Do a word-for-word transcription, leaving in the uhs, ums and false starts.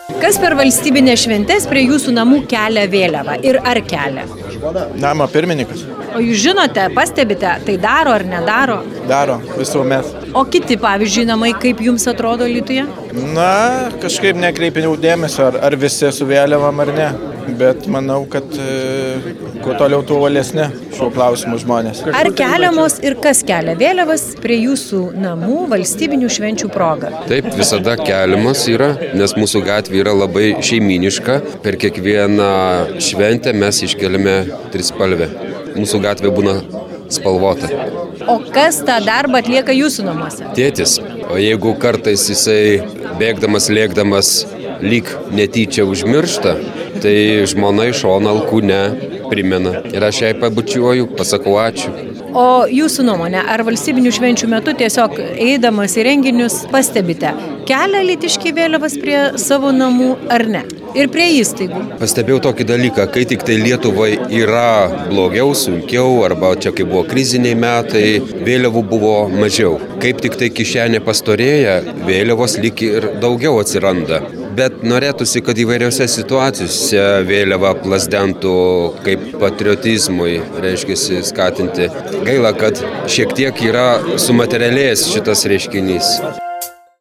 Kas per valstybinės šventes prie jūsų namų kelia vėliavą ir ar kelia? Namo pirmininkas. O jūs žinote, pastebite, tai daro ar nedaro? Daro visuomet. O kiti, pavyzdžiui, namai, kaip jums atrodo Alytuje? Na, kažkaip nekreipiniau dėmesio, ar, ar visi su vėliavam ar ne. Bet manau, kad e, kuo toliau tuo valesni šiuo klausimu žmonės. Ar keliamos ir kas kelia vėliavas prie jūsų namų valstybinių švenčių proga? Taip, visada keliamos yra, nes mūsų gatvė yra labai šeiminiška. Per kiekvieną šventę mes iškeliame trispalvę. Mūsų gatvė būna spalvota. O kas tą darbą atlieka jūsų namuose? Tėtis. O jeigu kartais jisai bėgdamas, lėkdamas lyg netyčia užmiršta, tai žmona iš šono alkūne primena. Ir aš jai pabučiuoju, pasakau ačiū. O jūsų nuomonė, ar valstybinių švenčių metu tiesiog eidamas į renginius pastebite, kelia alytiškiai vėliavas prie savo namų ar ne? Ir prie įstaigų? Pastebėjau tokį dalyką, kai tik tai Lietuvai yra blogiau, sunkiau, arba čia kai buvo kriziniai metai, vėliavų buvo mažiau. Kaip tik tai kišenė pastorėja, vėliavos lyg ir daugiau atsiranda. Bet norėtųsi, kad įvairiose situacijose vėliava plazdentų kaip patriotizmui, reiškia, skatinti. Gaila, kad šiek tiek yra sumaterialėjęs šitas reiškinys.